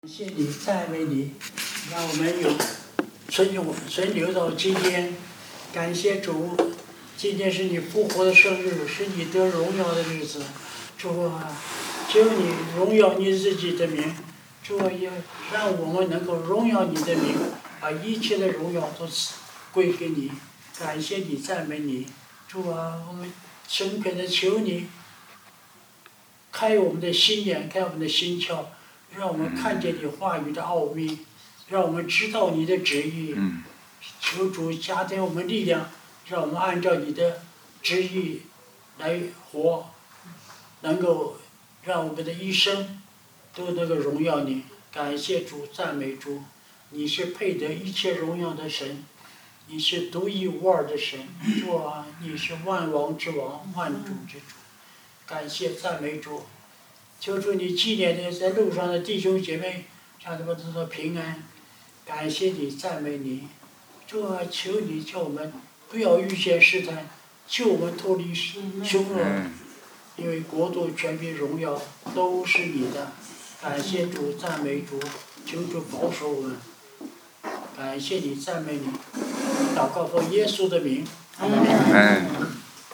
感谢你，赞美你，让我们有存留到今天。感谢主，今天是你复活的生日，是你得荣耀的日子。主啊，求你荣耀你自己的名，主啊，也让我们能够荣耀你的名，把一切的荣耀都归给你。感谢你，赞美你，主啊，我们诚恳的求你，开我们的心眼，开我们的心窍。让我们看见你话语的奥秘，让我们知道你的旨意。求主加添我们力量，让我们按照你的旨意来活，能够让我们的一生都能够荣耀你。感谢主，赞美主，你是配得一切荣耀的神，你是独一无二的神。主啊，你是万王之王，万主之主。感谢赞美主。求主你纪念的在路上的弟兄姐妹，让他们得到平安。感谢你，赞美你。主啊，求你叫我们不要遇见试探，救我们脱离凶恶，因为国度、权柄、荣耀都是你的。感谢主，赞美主，求主保守我们。感谢你，赞美你。祷告奉耶稣的名。阿门。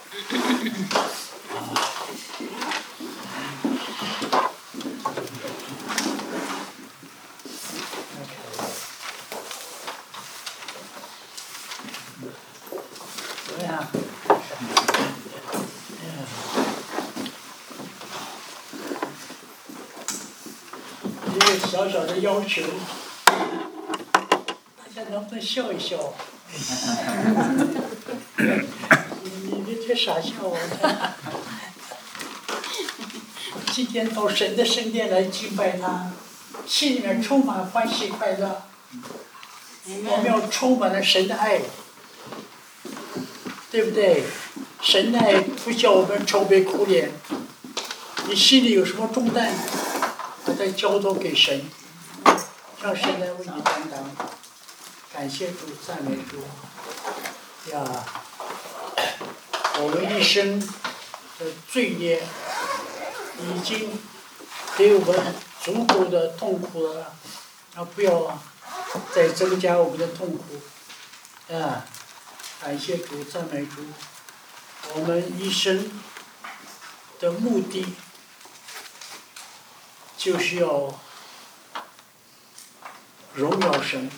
小小的要求，大家能不能笑一笑？你这傻笑啊！今天到神的圣殿来敬拜他，心里面充满欢喜快乐。我们要充满了神的爱，对不对？神的爱不叫我们愁眉苦脸。你心里有什么重担？把它交托给神，让神来为你担当。感谢主，赞美主。呀，我们一生的罪孽已经给我们足够的痛苦了，不要再增加我们的痛苦。感谢主，赞美主。我们一生的目的就是要荣耀神，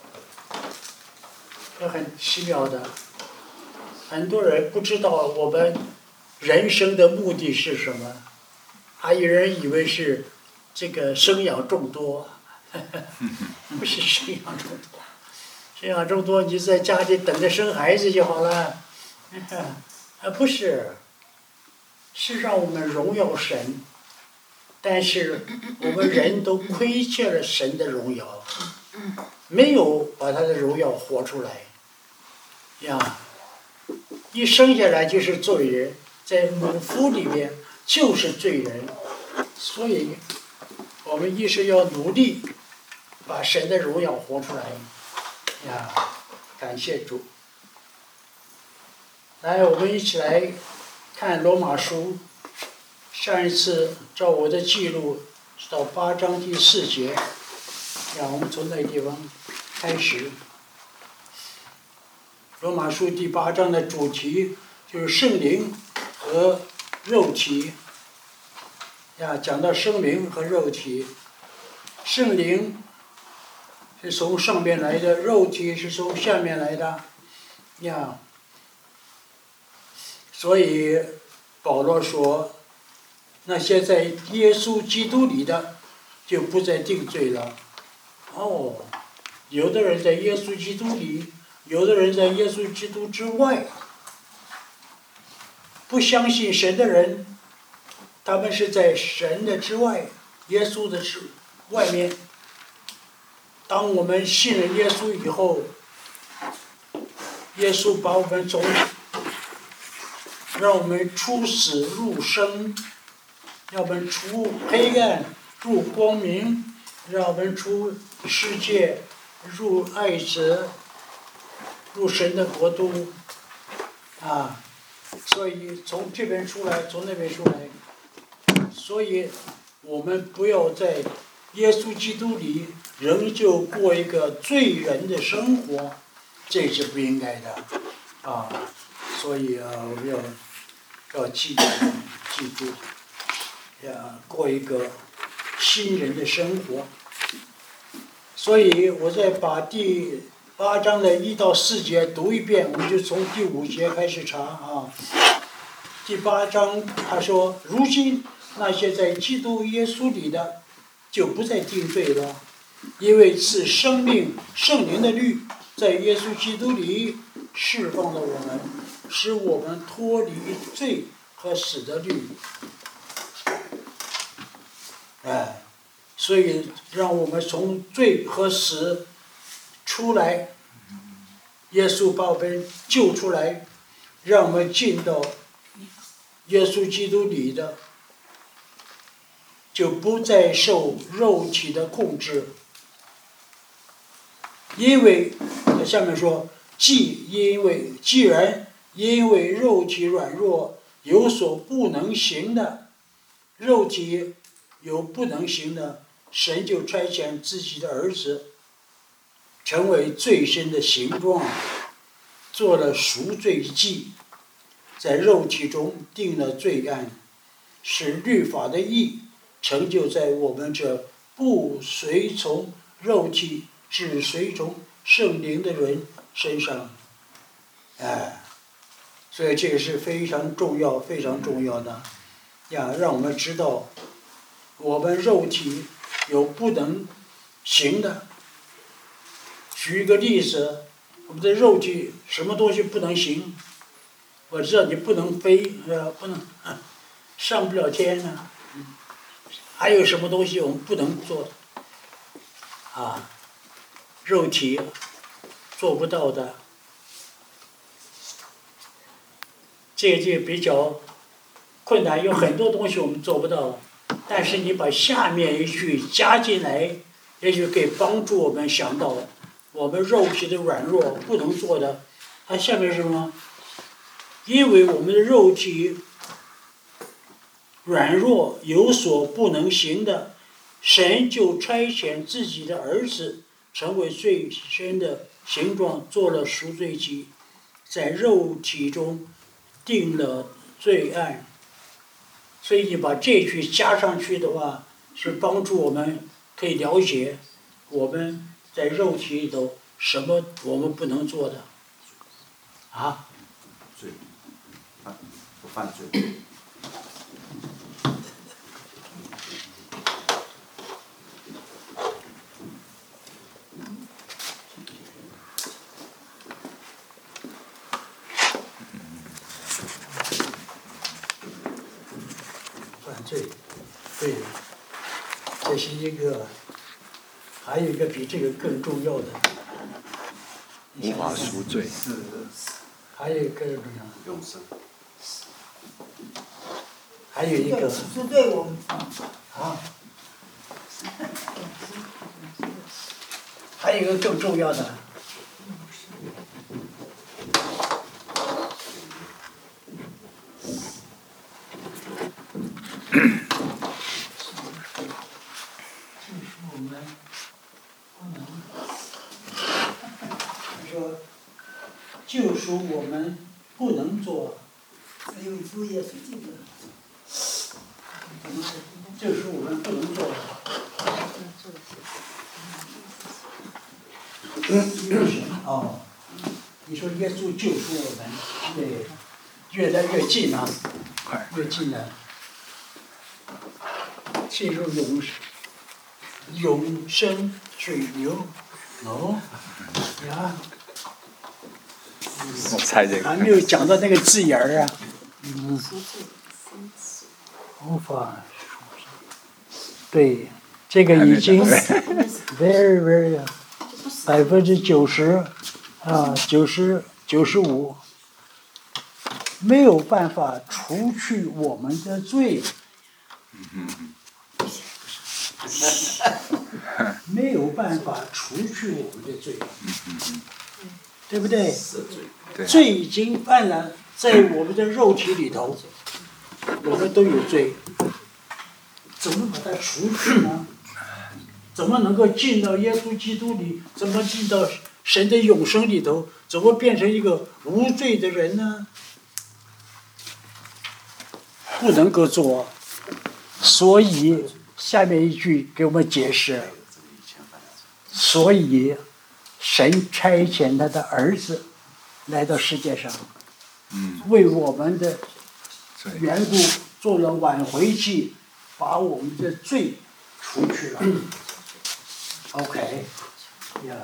这很奇妙的。很多人不知道我们人生的目的是什么，还有人以为是这个生养众多，不是生养众多，生养众多你在家里等着生孩子就好了，不是，是让我们荣耀神。但是我们人都亏欠了神的荣耀，没有把他的荣耀活出来。一生下来就是罪人，在母腹里面就是罪人，所以我们一生要努力把神的荣耀活出来。感谢主。来，我们一起来看罗马书。上一次照我的记录到8章第4节，让我们从那个地方开始。罗马书第8章的主题就是圣灵和肉体。讲到圣灵和肉体，圣灵是从上面来的，肉体是从下面来的。所以保罗说，那些在耶稣基督里的，就不再定罪了。有的人在耶稣基督里，有的人在耶稣基督之外。不相信神的人，他们是在神的之外，耶稣的外面。当我们信了耶稣以后，耶稣把我们让我们出死入生，让我们出黑暗入光明，让我们出世界入爱子，入神的国度。所以从这边出来，从那边出来。所以我们不要再耶稣基督里仍旧过一个罪人的生活，这是不应该的啊。所以我们要记住，要过一个新人的生活。所以我再把第8章的1到4节读一遍，我们就从第5节开始查啊。第8章他说：“如今那些在基督耶稣里的，就不再定罪了，因为赐生命圣灵的律在耶稣基督里释放了我们，使我们脱离罪和死的律。”所以让我们从罪和死出来，耶稣把我们救出来，让我们进到耶稣基督里的，就不再受肉体的控制。因为下面说，既然因为肉体软弱有所不能行的，肉体有不能行的，神就差遣自己的儿子成为罪身的形状，做了赎罪祭，在肉体中定了罪案，使律法的义成就在我们这不随从肉体只随从圣灵的人身上。所以这个是非常重要非常重要的让我们知道我们肉体有不能行的。举一个例子，我们的肉体什么东西不能行？我知道你不能飞，不能上不了天呢。还有什么东西我们不能做肉体做不到的，这就比较困难。有很多东西我们做不到，但是你把下面一句加进来，也许可以帮助我们想到我们肉体的软弱不能做的。它下面是什么？因为我们的肉体软弱有所不能行的，神就差遣自己的儿子成为罪身的形状，做了赎罪祭，在肉体中定了罪案。所以你把这句加上去的话，是帮助我们可以了解我们在肉体里头什么我们不能做的罪不犯罪。 对，这是一个，还有一个比这个更重要的， 无法赎罪。 还有一个永生。 还有一个赎罪我们还有一个更重要的。救赎我们不能做， 只有主耶稣基督。 救赎我们不能做。你说耶稣救赎我们，对，越来越近了，越近了，进入永生水流。 我猜这个还没有讲到那个字眼儿无法对，这个已经 very 90%95%没有办法除去我们的罪。没有办法除去我们的罪，对不对？罪已经犯了，在我们的肉体里头，我们都有罪，怎么把它除去呢？ 怎么能够进到耶稣基督里？怎么进到神的永生里头？怎么变成一个无罪的人呢？不能够做。所以下面一句给我们解释。所以神差遣他的儿子来到世界上，为我们的缘故做了挽回祭，把我们的罪除去了。OK， 呀，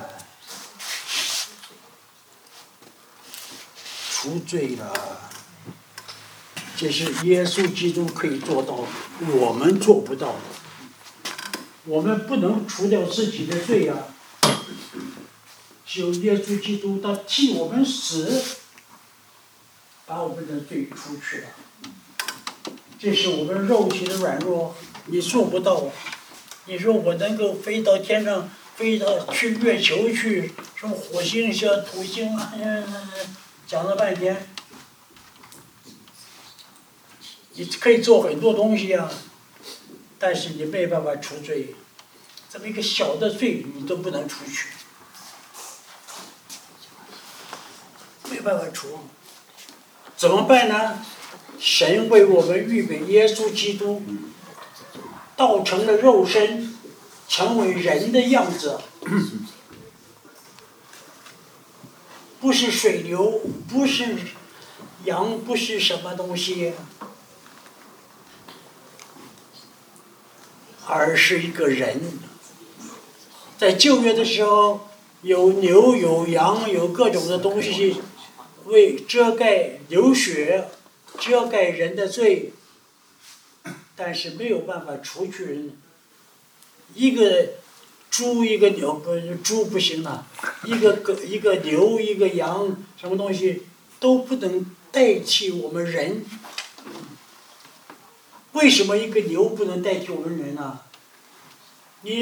除罪了，这是耶稣基督可以做到，我们做不到的。我们不能除掉自己的罪啊！只有耶稣基督他替我们死，把我们的罪除去了。这是我们肉体的软弱，你做不到。你说我能够飞到天上，飞到去月球去，什么火星像土星啊，讲了半天，你可以做很多东西啊，但是你没办法除罪。这么一个小的罪你都不能除去，没办法除，怎么办呢？神为我们预备耶稣基督，道成了肉身，成为人的样子，不是水流，不是羊，不是什么东西，而是一个人。在旧约的时候，有牛有羊有各种的东西，为遮盖流血，遮盖人的罪，但是没有办法除去人。一个猪一个牛，不是猪不行了，一个牛一个羊，什么东西都不能代替我们人。为什么一个牛不能代替我们人呢？你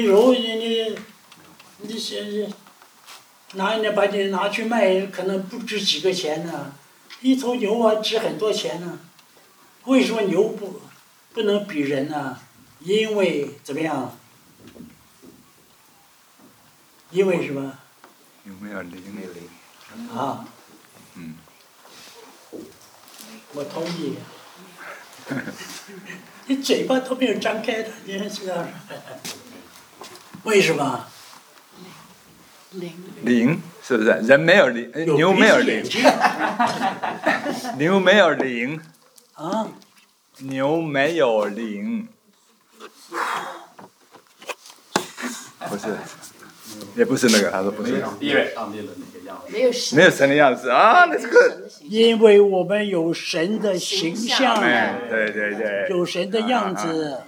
把你拿去卖，可能不值几个钱呢。一头牛啊，值很多钱呢。为什么牛不能比人呢？因为怎么样？因为什么？ 有没有灵？ 啊？我同意。你嘴巴都没有张开的，你还知道？为什么？ 灵是不是？人没有灵，牛没有灵。牛没有灵。 啊？ 牛没有灵。不是，也不是那个，他说不是。 没有上帝的那个样子。 没有神的样子啊，那这个。 因为我们有神的形象， 对对对， 有神的样子。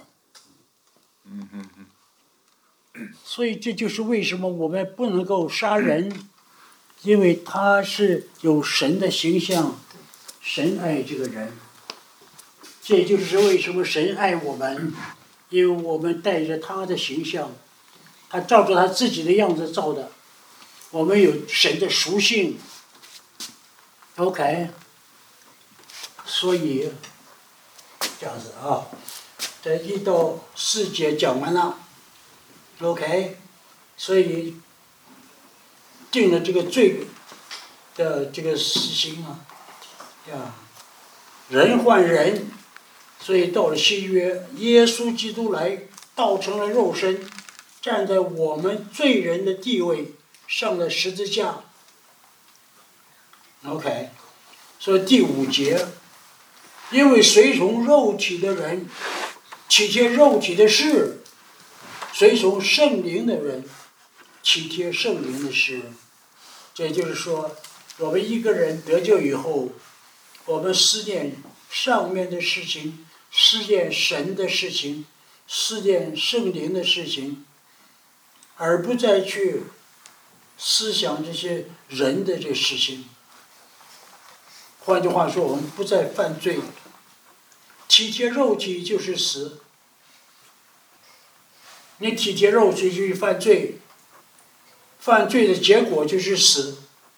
所以这就是为什么我们不能够杀人，因为他是有神的形象，神爱这个人。这就是为什么神爱我们，因为我们带着他的形象，他照着他自己的样子造的，我们有神的属性。OK， 所以这样子啊，这1到4节讲完了。OK， 所以定了这个罪的这个死刑啊，人换人，所以到了新约，耶稣基督来道成了肉身，站在我们罪人的地位，上了十字架。OK， 所以第5节，因为随从肉体的人体贴肉体的事，随从圣灵的人体贴圣灵的事。这就是说，我们一个人得救以后，我们思念上面的事情，思念神的事情，思念圣灵的事情，而不再去思想这些人的这事情。换句话说，我们不再犯罪。体贴肉体就是死。你体贴肉体就是犯罪，犯罪的结果就是死。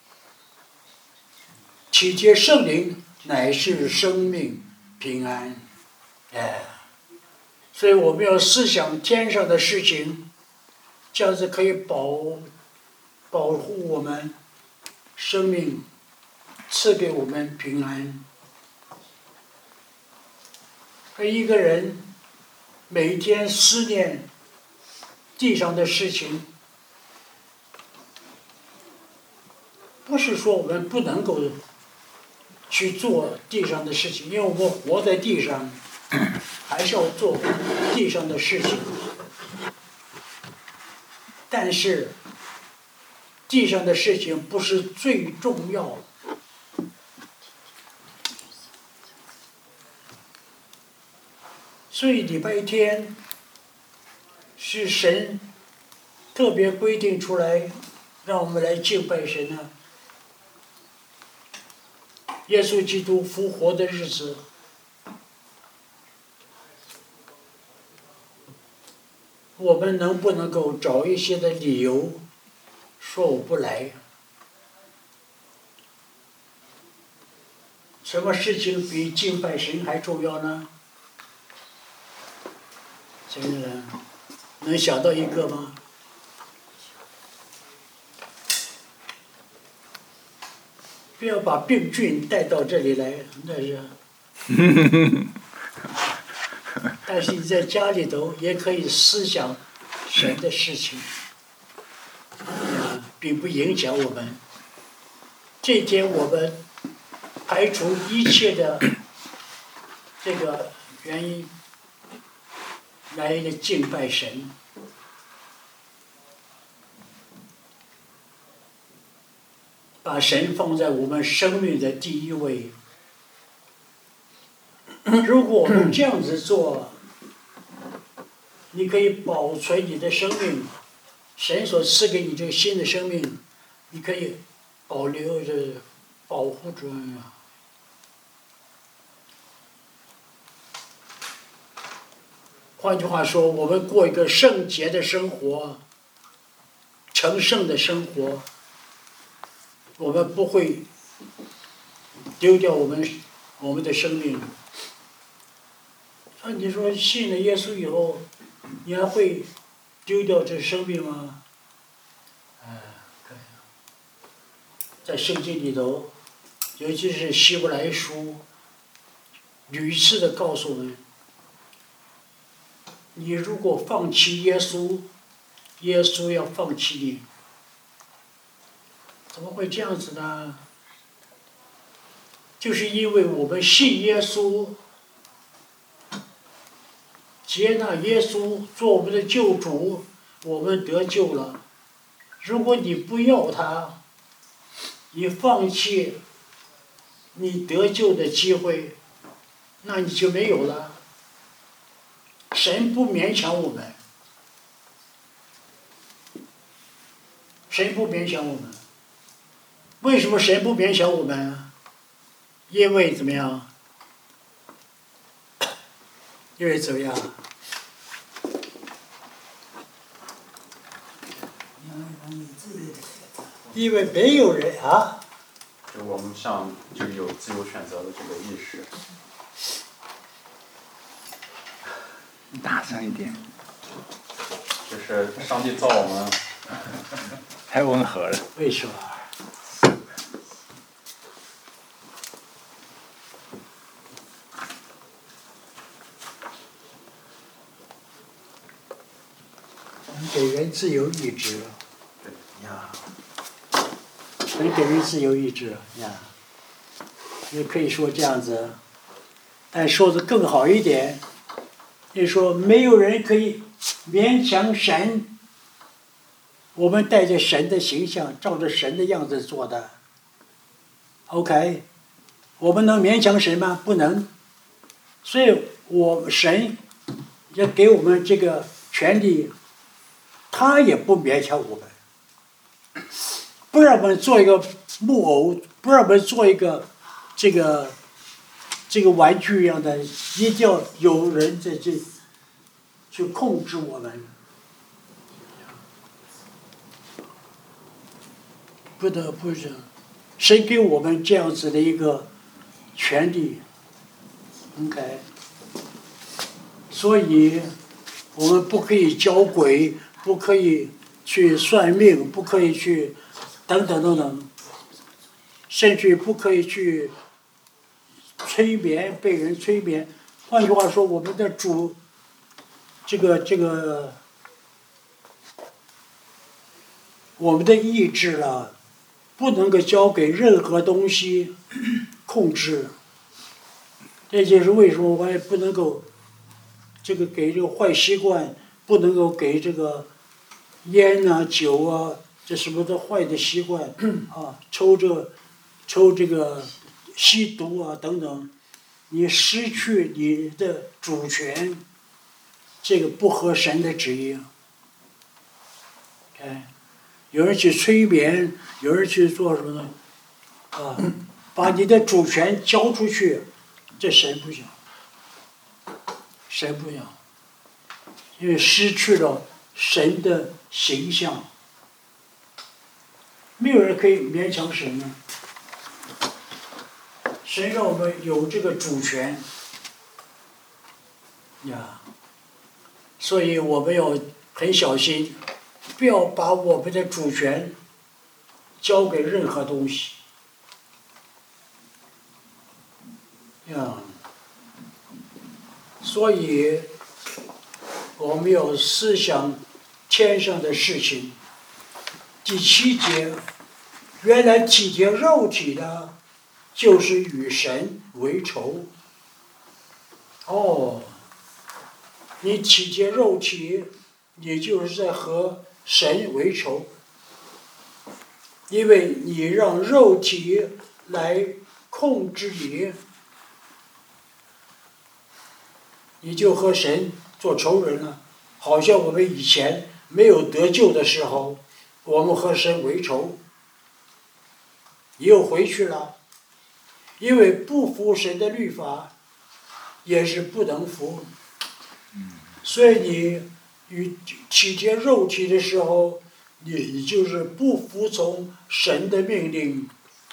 体贴圣灵乃是生命平安。所以我们要思想天上的事情， 这样子可以保护我们生命，赐给我们平安。而一个人每天思念地上的事情，不是说我们不能够去做地上的事情，因为我们活在地上，还是要做地上的事情。但是地上的事情不是最重要的。所以礼拜天是神特别规定出来，让我们来敬拜神呢。耶稣基督复活的日子，我们能不能够找一些的理由说我不来？什么事情比敬拜神还重要呢？这个人能想到一个吗？不要把病菌带到这里来，那是。但是你在家里头也可以思想神的事情，并不影响我们。这天我们排除一切的这个原因，来敬拜神。把神放在我们生命的第一位。如果我们这样子做，你可以保存你的生命，神所赐给你这个新的生命，你可以保留着、保护着。换句话说，我们过一个圣洁的生活，成圣的生活。我们不会丢掉我们的生命。你说信了耶稣以后，你还会丢掉这生命吗？在圣经里头，尤其是希伯来书，屡次的告诉我们：你如果放弃耶稣，耶稣要放弃你。怎么会这样子呢？就是因为我们信耶稣，接纳耶稣做我们的救主，我们得救了。如果你不要他，你放弃你得救的机会，那你就没有了。神不勉强我们，神不勉强我们。为什么神不勉强我们？因为怎么样？因为怎么样？因为没有人啊。 就我们就有自由选择的这个意识。 大声一点。 就是上帝造我们。 太温和了。 为什么？给人自由意志呀，能给人自由意志呀，也可以说这样子，但说的更好一点，你说没有人可以勉强神，我们带着神的形象，照着神的样子做的。OK， 我们能勉强神吗？不能。所以神也给我们这个权利。他也不勉强我们，不让我们做一个木偶，不让我们做一个这个玩具一样的，一定要有人在这去控制我们，不得不是，谁给我们这样子的一个权利 ？OK， 所以我们不可以交鬼。不可以去算命，不可以去等等等等，甚至不可以去催眠，被人催眠。换句话说，我们的主，这个，我们的意志啊，不能够交给任何东西控制。这就是为什么我也不能够给这个坏习惯，不能够给这个烟啊、酒啊，这什么的坏的习惯啊，抽这个吸毒啊等等，你失去你的主权，这个不合神的旨意。哎，有人去催眠，有人去做什么呢？啊，把你的主权交出去。这神不行，神不行，因为失去了神的形象，没有人可以勉强神呢。神让我们有这个主权呀，所以我们要很小心，不要把我们的主权交给任何东西。呀，所以我们要思想天上的事情。第7节，原来体贴肉体的，就是与神为仇。哦，你体贴肉体，你就是在和神为仇，因为你让肉体来控制你。你就和神做仇人了，好像我们以前没有得救的时候，我们和神为仇，又回去了，因为不服神的律法，也是不能服。所以你与体贴肉体的时候，你就是不服从神的命令，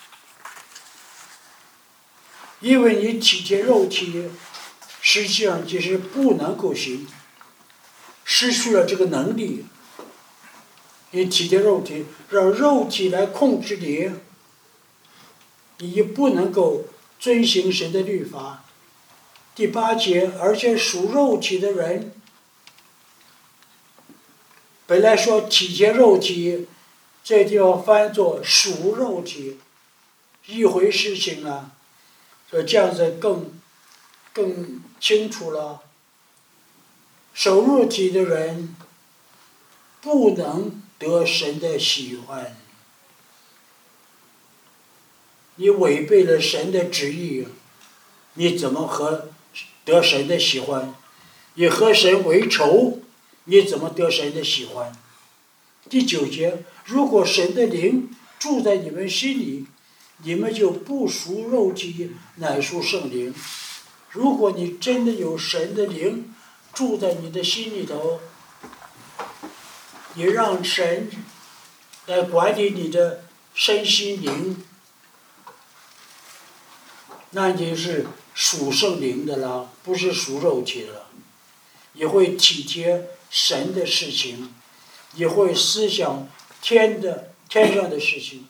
因为你体贴肉体。实际上就是不能够行，失去了这个能力。你体贴肉体，让肉体来控制你，你不能够遵行神的律法。第8节，而且属肉体的人，本来说体贴肉体，这地方翻作属肉体，一回事情啊，所以这样子更清楚了，属肉体的人不能得神的喜欢，你违背了神的旨意，你怎么得神的喜欢？你和神为仇，你怎么得神的喜欢？第9节，如果神的灵住在你们心里，你们就不属肉体，乃属圣灵。如果你真的有神的灵住在你的心里头，你让神来管理你的身心灵，那你是属圣灵的了，不是属肉体的了。你会体贴神的事情，你会思想天上的事情。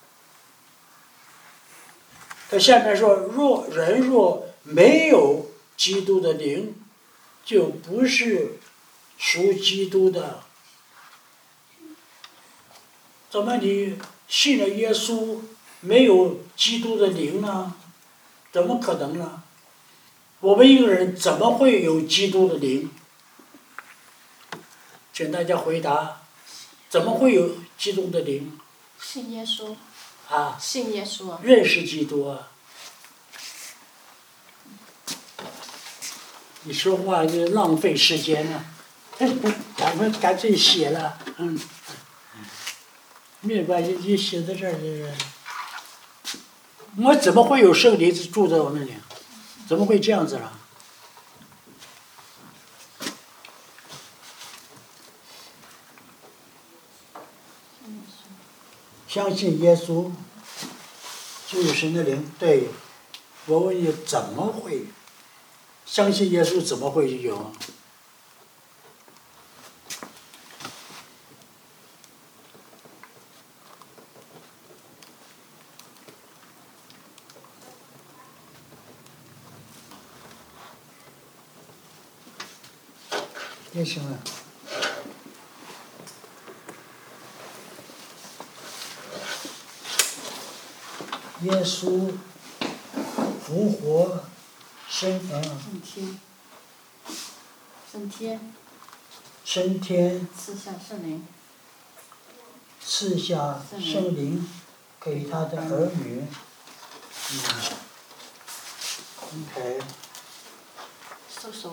他下面说，人若没有基督的灵，就不是属基督的。怎么你信了耶稣，没有基督的灵呢？怎么可能呢？我们一个人怎么会有基督的灵？请大家回答，怎么会有基督的灵？ 信耶稣。 啊， 信耶稣啊。 认识基督啊。你说话就浪费时间了，咱们干脆写了，明白？你写在这儿就是，我怎么会有圣灵住在我们里？怎么会这样子了？相信耶稣，就有神的灵。对，我问你，怎么会？相信耶稣怎么会有？ 也行了。耶稣复活升升天， 赐下圣灵， 赐下圣灵给他的儿女。OK。 收手。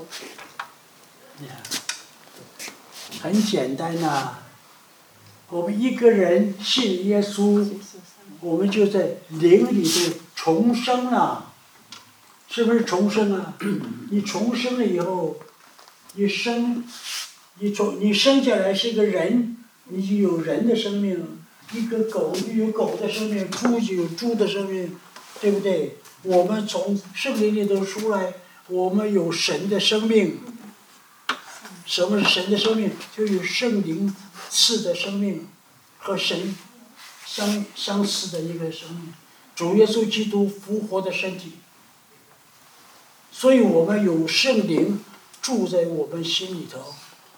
很简单呐、我们一个人信耶稣，我们就在灵里头重生了，是不是重生啊？你重生了以后，你生下来是个人，你就有人的生命；一个狗就有狗的生命，猪就有猪的生命，对不对？我们从圣灵里头出来，我们有神的生命。什么是神的生命？就有圣灵赐的生命，和神相似的一个生命。主耶稣基督复活的身体。所以我们有圣灵住在我们心里头，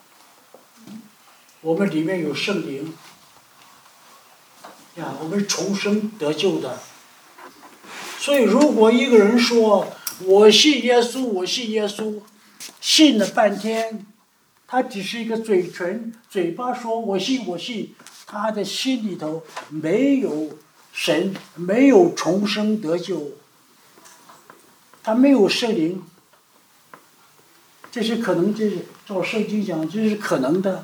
我们里面有圣灵呀，我们重生得救的。所以如果一个人说我信耶稣，我信耶稣，信了半天，他只是一个嘴唇，嘴巴说我信我信，他的心里头没有神，没有重生得救，他没有圣灵，这是可能，这是照圣经讲，这是可能的。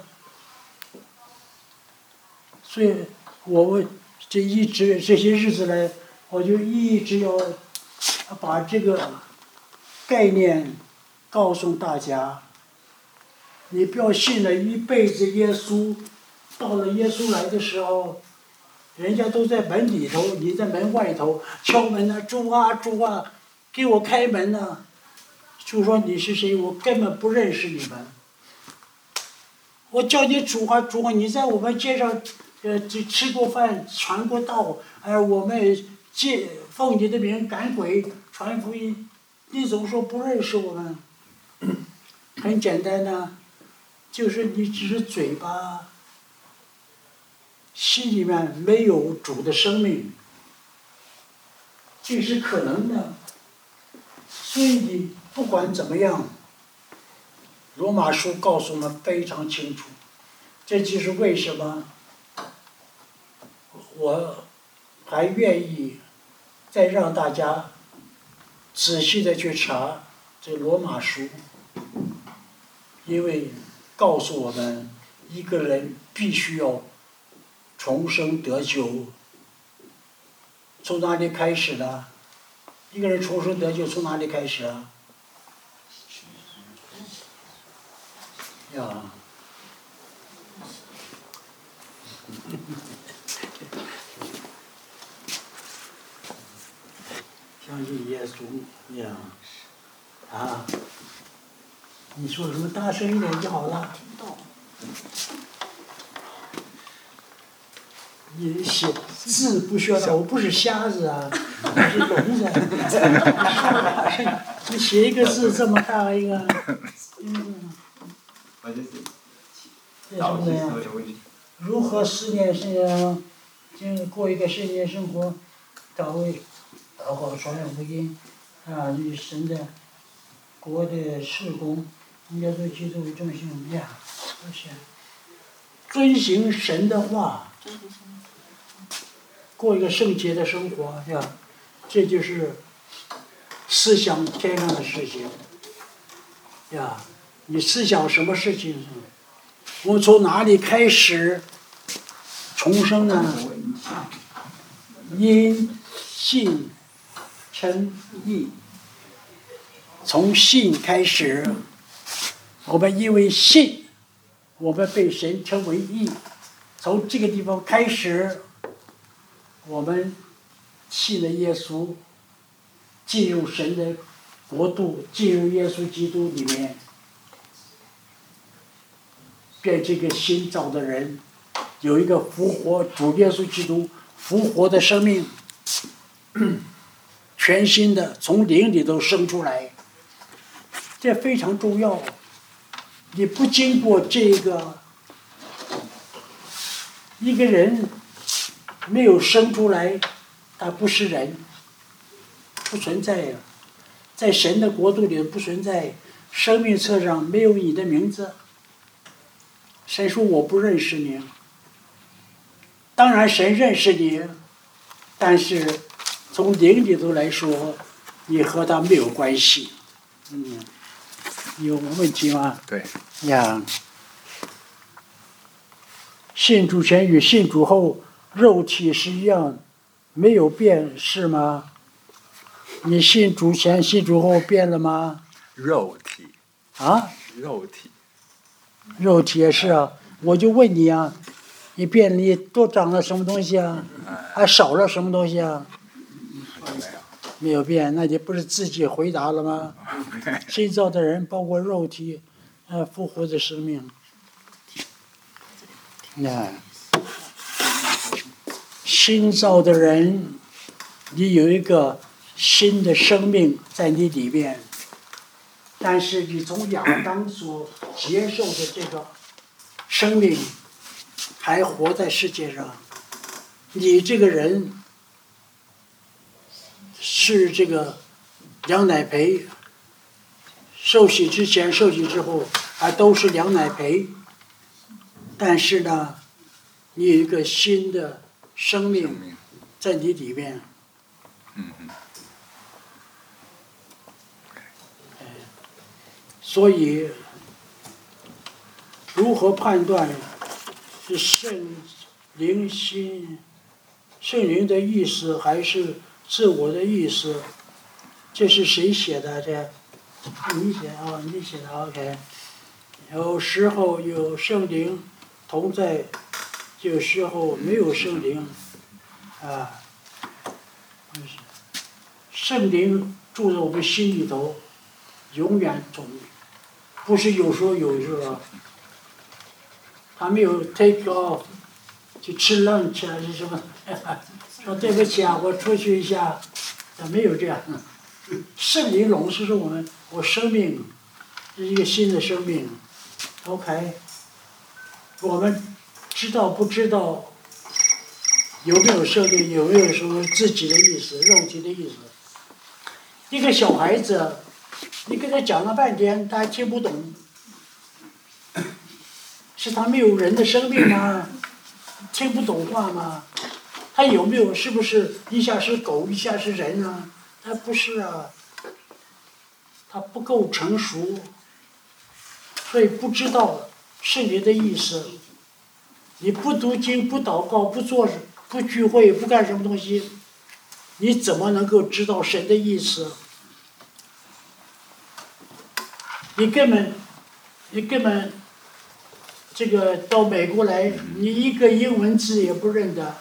所以我们这些日子来，我就一直要把这个概念告诉大家。你不要信了一辈子耶稣，到了耶稣来的时候，人家都在门里头，你在门外头敲门啊，主啊主啊，给我开门啊！就说你是谁，我根本不认识你们。我叫你主啊主啊，你在我们街上吃过饭，传过道，我们奉你的名赶鬼，传福音，你总说不认识我们。很简单呐、就是你只是嘴巴，心里面没有主的生命，这是可能的。所以你不管怎么样，罗马书告诉我们非常清楚，这就是为什么我还愿意再让大家仔细的去查这罗马书，因为告诉我们一个人必须要重生得救。从哪里开始呢？一个人重生得救从哪里开始啊？呀，相信耶稣呀，啊，你说什么？大声一点就好了。 听懂。 你写字不需要的，我不是瞎子啊，我是聋子。你说大声，你写一个字这么大一个，这什么呀？如何思念圣灵，就过一个圣洁生活，祷告传扬福音，啊，与神的国的事工，耶稣基督为中心呀，这些遵行神的话。过一个圣洁的生活，是吧？这就是思想天上的事情，呀，你思想什么事情？我们从哪里开始重生呢？因信称义，从信开始，我们因为信，我们被神称为义。从这个地方开始，我们信了耶稣，进入神的国度，进入耶稣基督里面，变这个新造的人，有一个复活主耶稣基督复活的生命，全新的从灵里头生出来，这非常重要。 你不经过这个，一个人没有生出来，他不是人，不存在呀，在神的国度里不存在，生命册上没有你的名字。神说我不认识你。当然神认识你，但是从灵里头来说，你和他没有关系。有问题吗？ 对。 呀，信主前与信主后肉体是一样，没有变，是吗？你信主前信主后变了吗？ 肉体。 啊？ 肉体。 肉体也是啊，我就问你啊，你变你多长了什么东西啊？还少了什么东西啊？没有变，那你不是自己回答了吗？新造的人包括肉体，复活的生命。新造的人，你有一个新的生命在你里面，但是你从亚当所接受的这个生命，还活在世界上。你这个人是这个羊奶培，受洗之前、受洗之后，都是羊奶培。但是呢，你有一个新的生命在你里面。所以，如何判断是圣灵的意思还是自我的意思？这是谁写的？这你写啊，你写的 OK。有时候有圣灵同在，有时候没有圣灵啊。圣灵住在我们心里头，永远不是有时候有是吧？他没有 take off 去吃 lunch 还是什么？说对不起啊，我出去一下，没有这样。圣灵笼是我生命是一个新的生命。OK， 我们知道不知道有没有圣灵，有没有说自己的意思、肉体的意思？一个小孩子，你跟他讲了半天，他还听不懂，是他没有人的生命吗？听不懂话吗？他有没有？是不是一下是狗，一下是人啊？他不是啊，他不够成熟，所以不知道圣灵的意思。你不读经、不祷告、不聚会、不干什么东西，你怎么能够知道神的意思？你根本这个到美国来，你一个英文字也不认得。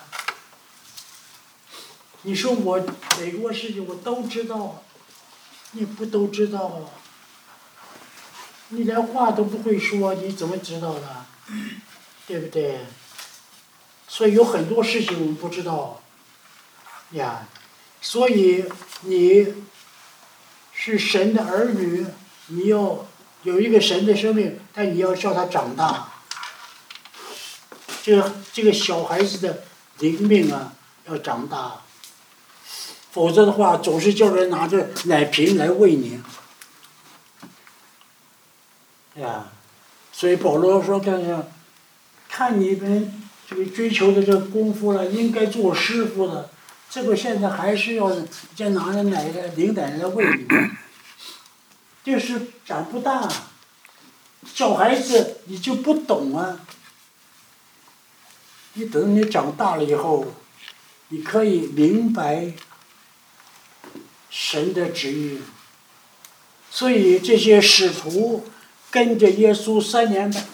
你说我美国事情我都知道，你不都知道？你连话都不会说，你怎么知道的？对不对？所以有很多事情我们不知道呀。所以你是神的儿女，你要有一个神的生命，但你要叫他长大。这个小孩子的灵命啊，要长大，否则的话，总是叫人拿着奶瓶来喂你。呀，所以保罗说：“看你们这个追求的这个功夫了，应该做师傅的，这个现在还是要拿着灵奶来喂你们，就是长不大。小孩子你就不懂啊，你等你长大了以后，你可以明白神的旨意。所以这些使徒跟着耶稣3年半，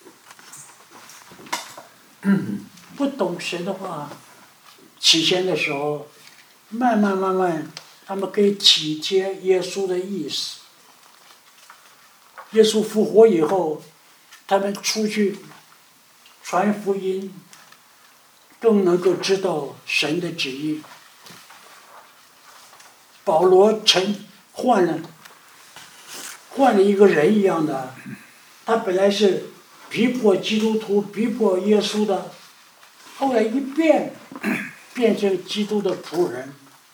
不懂神的话，起先的时候，慢慢，他们可以体贴耶稣的意思。耶稣复活以后，他们出去传福音，更能够知道神的旨意。保罗换了一个人一样的， 他本来是逼迫基督徒、逼迫耶稣的，后来一变成基督的仆人，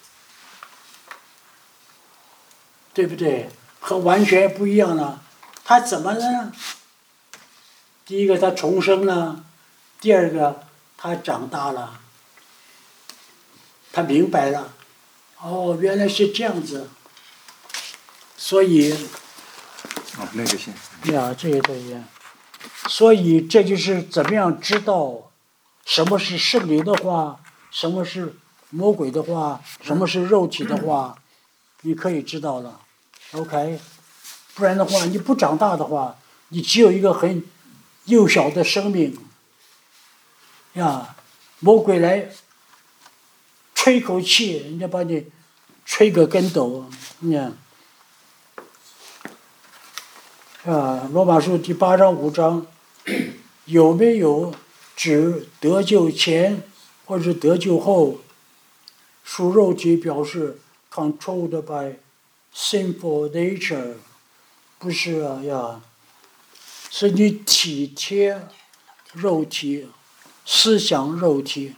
对不对？和完全不一样了。他怎么了呢？第一个他重生了，第二个他长大了，他明白了，哦，原来是这样子。所以那个先。 呀，这个对呀。所以这就是怎么样知道什么是圣灵的话，什么是魔鬼的话，什么是肉体的话，你可以知道了。OK， 不然的话，你不长大的话，你只有一个很幼小的生命呀。魔鬼来吹口气，人家把你吹个跟斗，罗马书第8章5章，有没有指得救前或者得救后，属肉体表示 controlled by sinful nature， 不是呀，是你体贴肉体，思想肉体，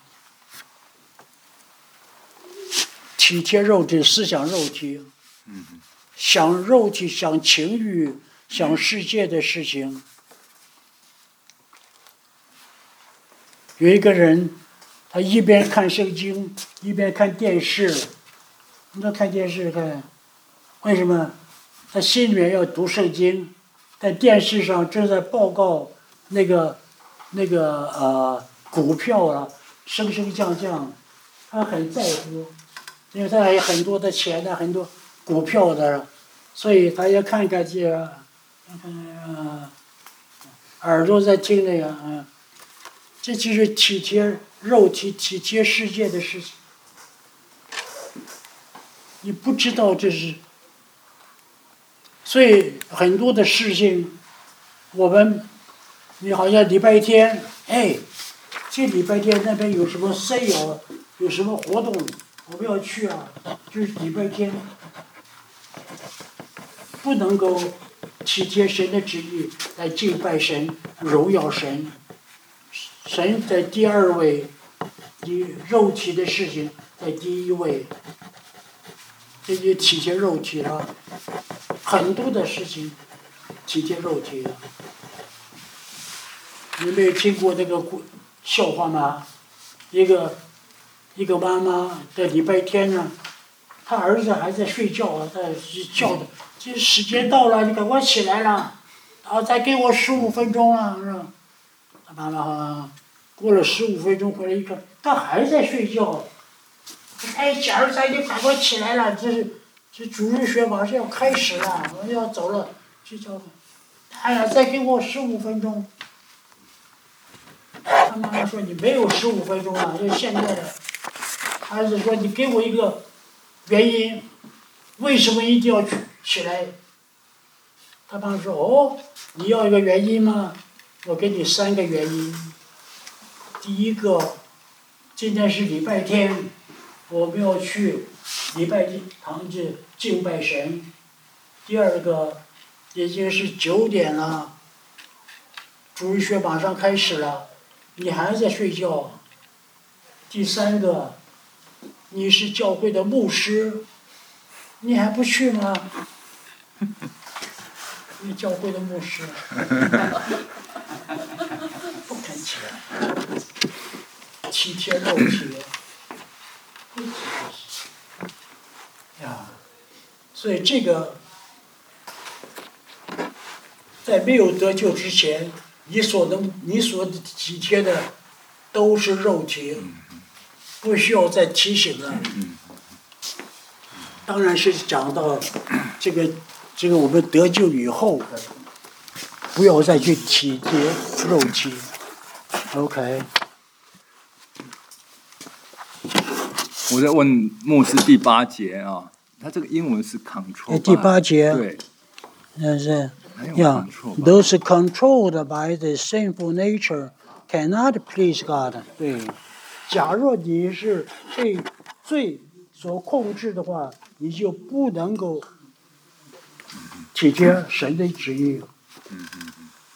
体贴肉体，思想肉体，想肉体，想情欲，想世界的事情。有一个人，他一边看圣经，一边看电视。你说看电视看，为什么？他心里面要读圣经，在电视上正在报告那个股票啊升升降降，他很在乎，因为他还有很多的钱呢，很多股票的，所以他要看看这个，耳朵在听那个这就是体贴肉体、体贴世界的事情。你不知道这是，所以很多的事情，你好像礼拜天，这礼拜天那边有什么 sale， 有什么活动，我们要去啊，就是礼拜天，不能够体贴神的旨意来敬拜神、荣耀神。神在第二位，你肉体的事情在第一位，这就体贴肉体了。很多的事情体贴肉体了。你没有听过那个笑话吗？一个妈妈在礼拜天呢，她儿子还在睡觉啊，在叫的，这时间到了，你赶快起来了，再给我15分钟了，是吧？他妈妈过了15分钟回来一看，他还在睡觉。儿子，你赶快起来了，这主日学马上要开始了，我们要走了，去叫他。再给我15分钟。他妈妈说你没有15分钟啊，就现在的。儿子说你给我一个原因，为什么一定要起来？他妈妈说你要一个原因吗？我给你3个原因。第一个，今天是礼拜天，我们要去礼拜堂去敬拜神。第二个，已经是9点了，主日学马上开始了，你还在睡觉。第三个，你是教会的牧师，你还不去吗？你教会的牧师。不肯起来，体贴肉体，所以这个在没有得救之前，你所体贴的都是肉体，不需要再提醒了。当然是讲到这个我们得救以后，不要再去体贴肉体。OK。 我在问牧师第8节啊，他这个英文是 control。 第8节。 对。 那是，those controlled by the sinful nature cannot please God。对，假若你是被罪所控制的话，你就不能够体贴神的旨意。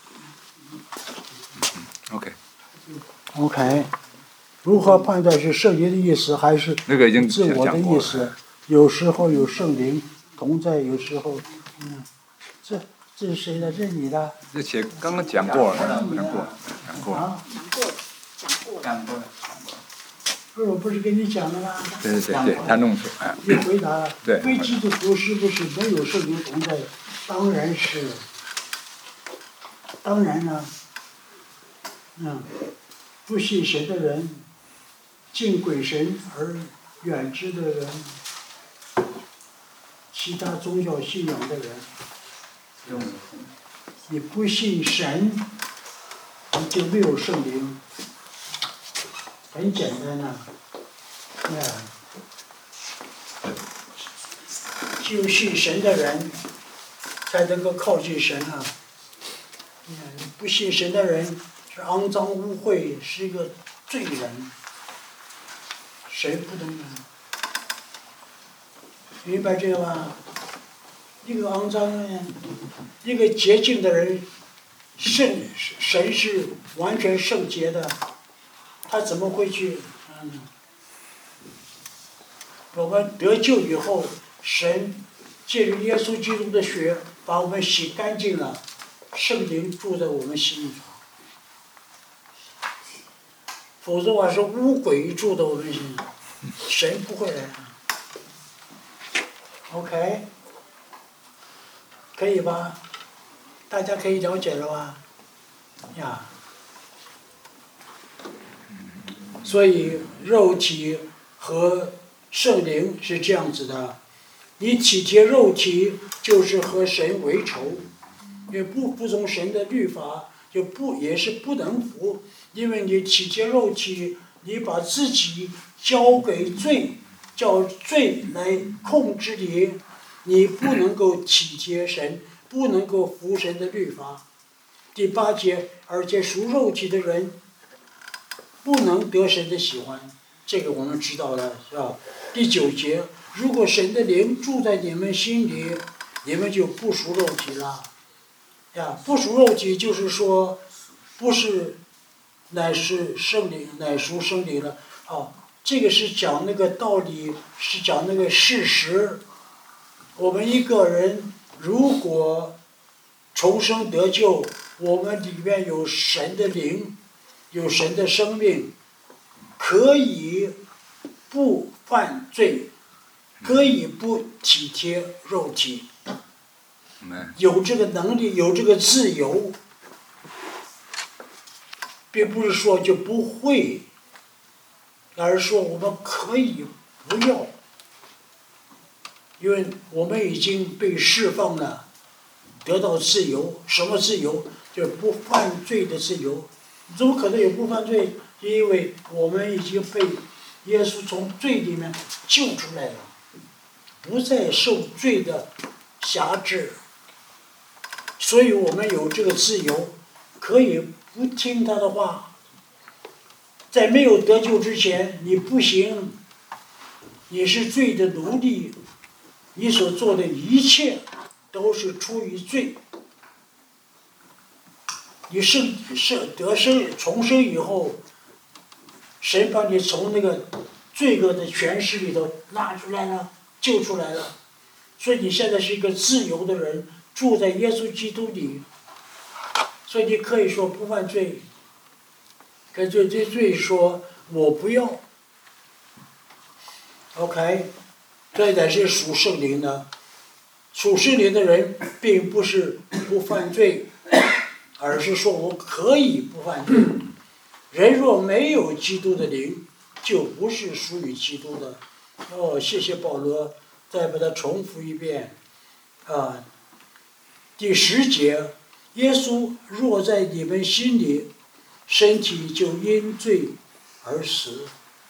OK， 如何判断是圣灵的意思还是那个已经自我的讲过了意思？有时候有圣灵同在，有时候，这是谁的？这是你的？ 这些刚刚讲过了，讲过了。 啊？ 讲过了。 不是，我不是跟你讲了吗？ 对，他弄错，哎。 你回答了。 对。 非基督徒是不是没有圣灵同在？当然是。当然呢。不信神的人，敬鬼神而远之的人，其他宗教信仰的人，你不信神，你就没有圣灵，很简单呐、只有信神的人才能够靠近神啊！不信神的人是肮脏污秽，是一个罪人，谁不能明白这个吧？一个肮脏的，一个洁净的人，神是完全圣洁的，他怎么会去？我们得救以后，神借着耶稣基督的血把我们洗干净了，圣灵住在我们心里。否则话是污鬼住在我们心里，神不会来。OK， 可以吧？大家可以了解了吧？呀，所以肉体和圣灵是这样子的，你体贴肉体就是和神为仇，也不服从神的律法，也是不能服，因为你体贴肉体，你把自己交给罪，叫罪来控制你，你不能够体贴神，不能够服神的律法。第8节，而且属肉体的人不能得神的喜欢，这个我们知道了，是吧？第9节，如果神的灵住在你们心里，你们就不属肉体了。不属肉体就是说，不是，乃是圣灵，乃属圣灵了。这个是讲那个道理，是讲那个事实。我们一个人如果重生得救，我们里面有神的灵，有神的生命，可以不犯罪，可以不体贴肉体，有这个能力，有这个自由，并不是说就不会，而是说我们可以不要，因为我们已经被释放了，得到自由。什么自由？就是不犯罪的自由。怎么可能有不犯罪？因为我们已经被耶稣从罪里面救出来了，不再受罪的辖制，所以我们有这个自由，可以不听他的话。在没有得救之前，你不行，你是罪的奴隶，你所做的一切都是出于罪。你重生以后，神把你从那个罪恶的权势里头拉出来了，救出来了，所以你现在是一个自由的人，住在耶稣基督里，所以你可以说不犯罪，跟这罪说我不要。OK， 这才是属圣灵的。属圣灵的人并不是不犯罪，而是说我可以不犯罪。人若没有基督的灵，就不是属于基督的。谢谢保罗，再把它重复一遍。第10节，耶稣若在你们心里，身体就因罪而死。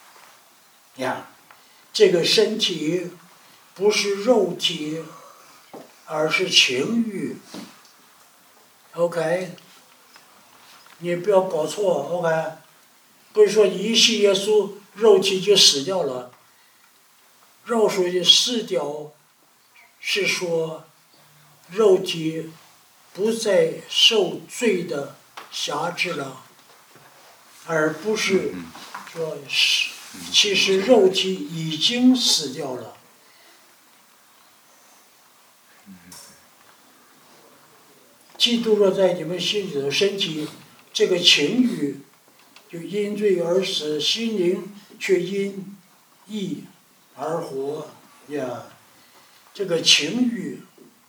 这个身体不是肉体，而是情欲。OK， 你不要搞错。OK， 不是说你一信耶稣，肉体就死掉了。肉体的死掉，是说肉体不再受罪的辖制了， 而不是说其实肉体已经死掉了。基督若在你们心里的身体，这个情欲就因罪而死，心灵却因义而活呀。这个情欲，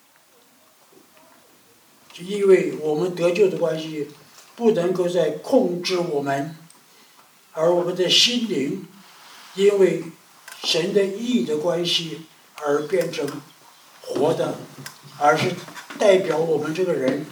就因为我们得救的关系，不能够再控制我们，而我们的心灵，因为神的义的关系而变成活的，而是代表我们这个人。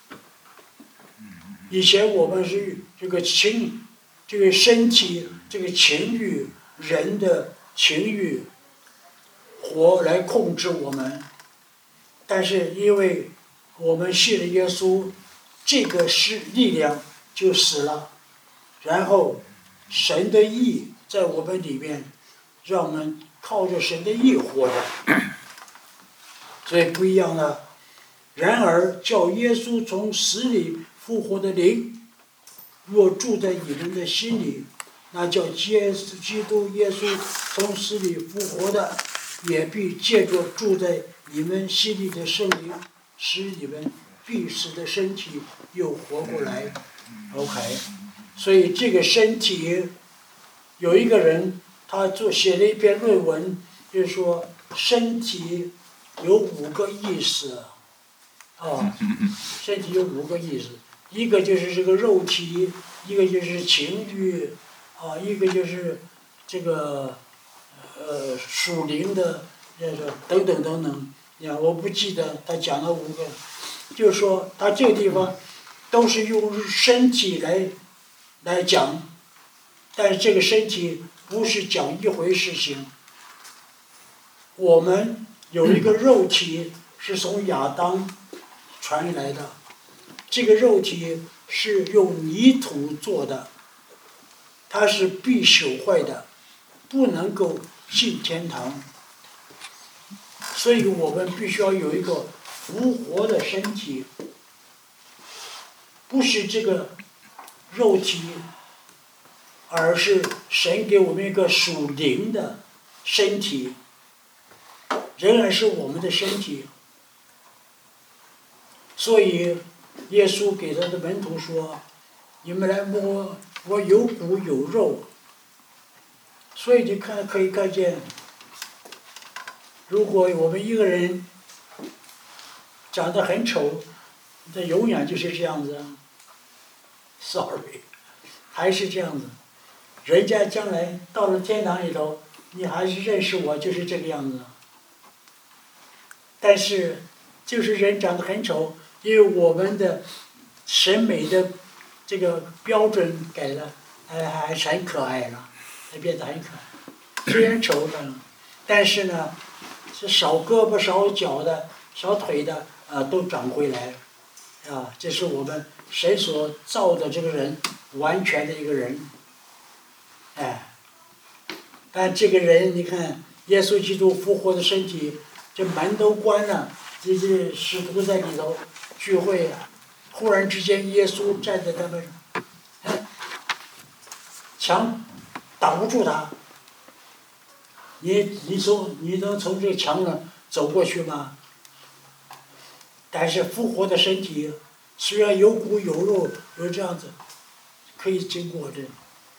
以前我们是这个身体这个情欲，人的情欲活来控制我们，但是因为我们信了耶稣，这个力量就死了，然后神的义在我们里面，让我们靠着神的义活着，所以不一样了。然而叫耶稣从死里复活的灵，若住在你们的心里，那叫基督耶稣从死里复活的，也必借着住在你们心里的圣灵，使你们必死的身体又活过来。OK， 所以这个身体，有一个人他写了一篇论文，就是说身体有5个意思。身体有5个意思，一个就是这个肉体，一个就是情欲，一个就是这个属灵的，等等等等。我不记得他讲了5个，就是说他这个地方都是用身体来讲，但是这个身体不是讲一回事情。我们有一个肉体是从亚当传来的，这个肉体是用泥土做的，它是必朽坏的，不能够进天堂。所以我们必须要有一个复活的身体，不是这个肉体，而是神给我们一个属灵的身体，仍然是我们的身体。所以耶稣给他的门徒说，你们来摸，我有骨有肉。所以你可以看见，如果我们一个人长得很丑，他永远就是这样子。Sorry， 还是这样子。人家将来到了天堂里头，你还是认识我就是这个样子。但是就是人长得很丑，因为我们的审美的这个标准改了，还是很可爱了，还变得很可爱。虽然丑的，但是呢，是少胳膊少脚的、少腿的都长回来了，这是我们神所造的这个人完全的一个人，但这个人你看，耶稣基督复活的身体，这门都关了，这些使徒在里头聚会，忽然之间耶稣站在他们，墙挡不住他，你能从这个墙上走过去吗？但是复活的身体虽然有骨有肉，有这样子，可以经过这，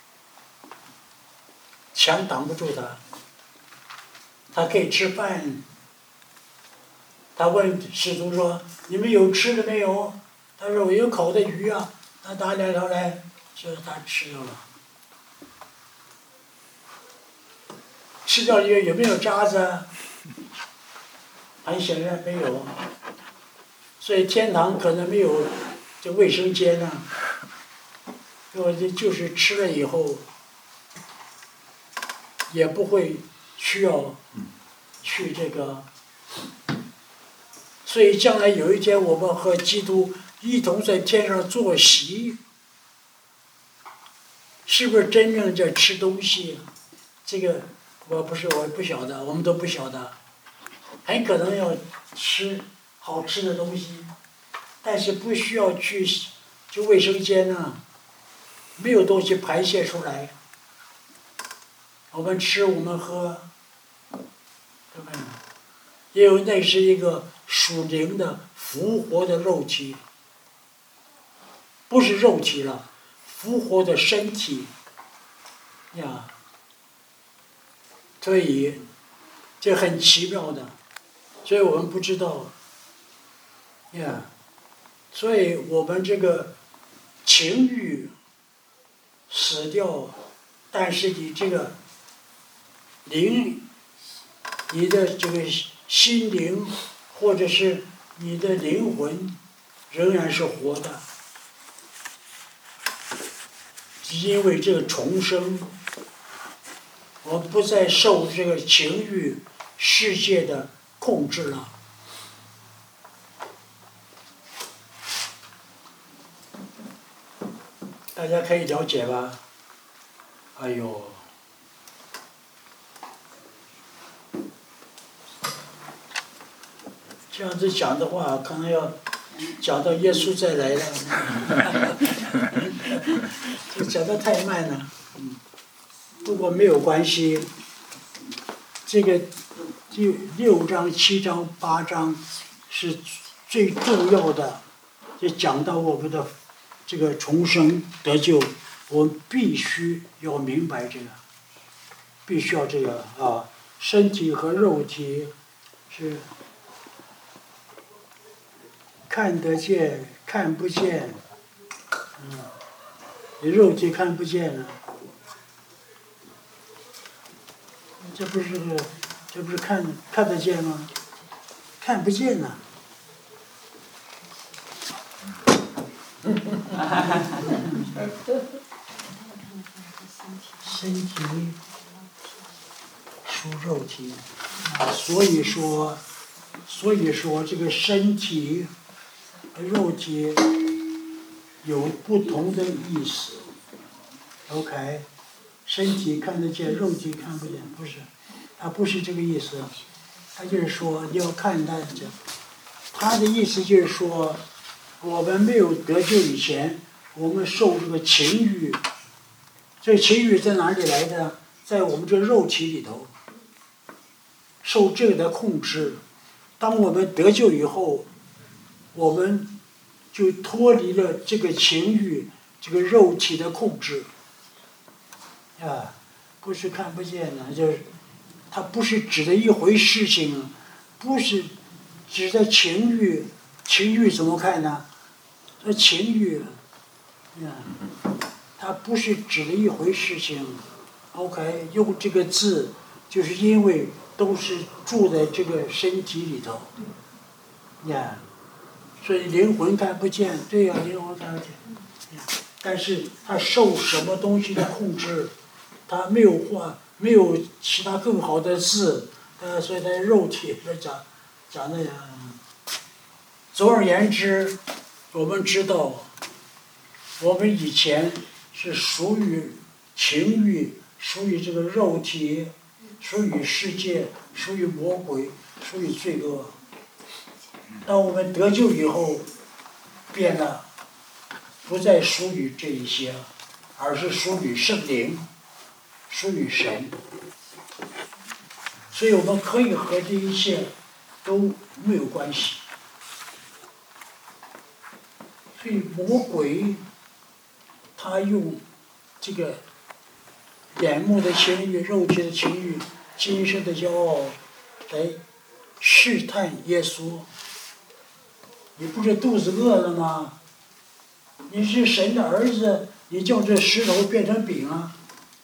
墙挡不住他，他可以吃饭。他问使徒说：“你们有吃的没有？”他说：“我有烤的鱼啊。”他拿2条来，就是他吃掉了。吃掉里面有没有渣子啊？很显然没有。所以天堂可能没有这卫生间呢。就是吃了以后，也不会需要去这个。所以将来有一天，我们和基督一同在天上坐席，是不是真正在吃东西？这个我不晓得，我们都不晓得。很可能要吃好吃的东西，但是不需要去卫生间啊， 没有东西排泄出来。我们吃，我们喝，对吧？因为那是一个属灵的复活的肉体，不是肉体了，复活的身体呀。所以这很奇妙的，所以我们不知道呀。所以我们这个情欲死掉，但是你这个灵，你的这个心灵，或者是你的灵魂，仍然是活的，因为这个重生，我不再受这个情欲世界的控制了。大家可以了解吧？哎呦，这样子讲的话，可能要讲到耶稣再来了，这讲得太慢了。不过没有关系，这个第6章、7章、8章是最重要的，就讲到我们的这个重生得救，我们必须要明白这个，必须要这个啊，身体和肉体是看得见、看不见，你肉体看不见了，这不是看得见吗？看不见呐。身体属肉体，所以说这个身体和肉体有不同的意思。OK， 身体看得见，肉体看不见，不是，它不是这个意思。他就是说你要看他这，他的意思就是说，我们没有得救以前，我们受这个情欲，这个情欲在哪里来的？在我们这肉体里头，受这个的控制。当我们得救以后，我们就脱离了这个情欲，这个肉体的控制。啊，不是看不见的，就是它不是指的一回事情，不是指的情欲。情欲怎么看呢？这情欲，它不是指的一回事情。OK， 用这个字，就是因为都是住在这个身体里头，所以灵魂看不见，对呀，灵魂看不见，但是它受什么东西的控制？它没有其他更好的字，所以它肉体讲那样。总而言之，我们知道，我们以前是属于情欲，属于这个肉体，属于世界，属于魔鬼，属于罪恶。当我们得救以后，变了，不再属于这一些，而是属于圣灵，属于神。所以我们可以和这一切都没有关系。所以魔鬼他用这个眼目的情欲、肉体的情欲、今生的骄傲来试探耶稣。你不是肚子饿了吗？你是神的儿子，你叫这石头变成饼啊！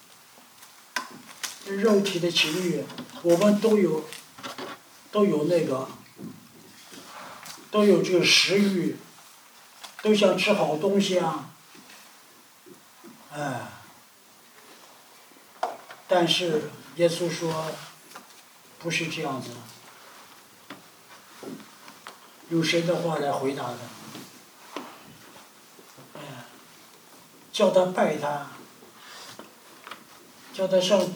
这肉体的情欲，我们都有那个，都有这个食欲，都想吃好东西啊，但是耶稣说，不是这样子，用神的话来回答的，叫他拜他，叫他上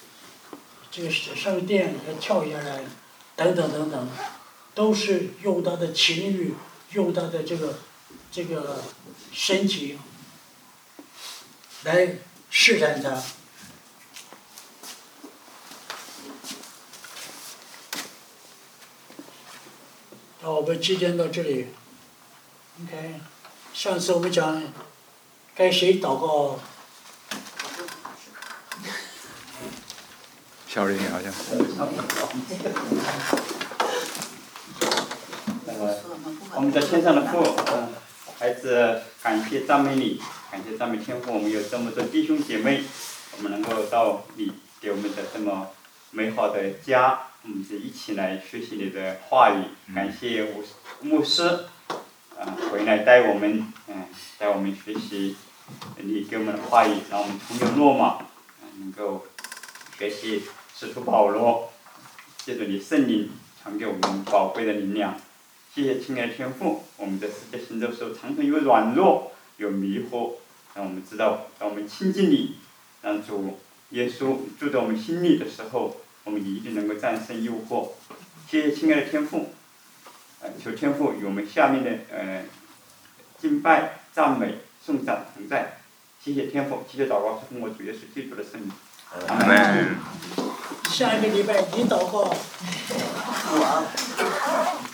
殿跳下来，等等等等，都是用他的情欲，用他的这个身体来试探他。好，我们今天到这里。OK， 上次我们讲该谁祷告？ 小林好像。 我们在天上的父，孩子感谢赞美你，感谢赞美天父，我们有这么多弟兄姐妹，我们能够到你给我们的这么美好的家，我们就一起来学习你的话语。感谢牧师，回来带我们学习你给我们的话语，让我们同游罗马，能够学习使徒保罗，借着你圣灵传给我们宝贵的力量。谢谢亲爱的天父，我们在世界行走的时候常常有软弱，有迷惑，让我们知道，让我们亲近你，让主耶稣住在我们心里的时候，我们一定能够战胜诱惑。谢谢亲爱的天父，求天父与我们下面的敬拜、赞美、颂赞同在。谢谢天父，谢谢祷告是通过主耶稣基督的圣名。阿门。 下一个礼拜你祷告。 我。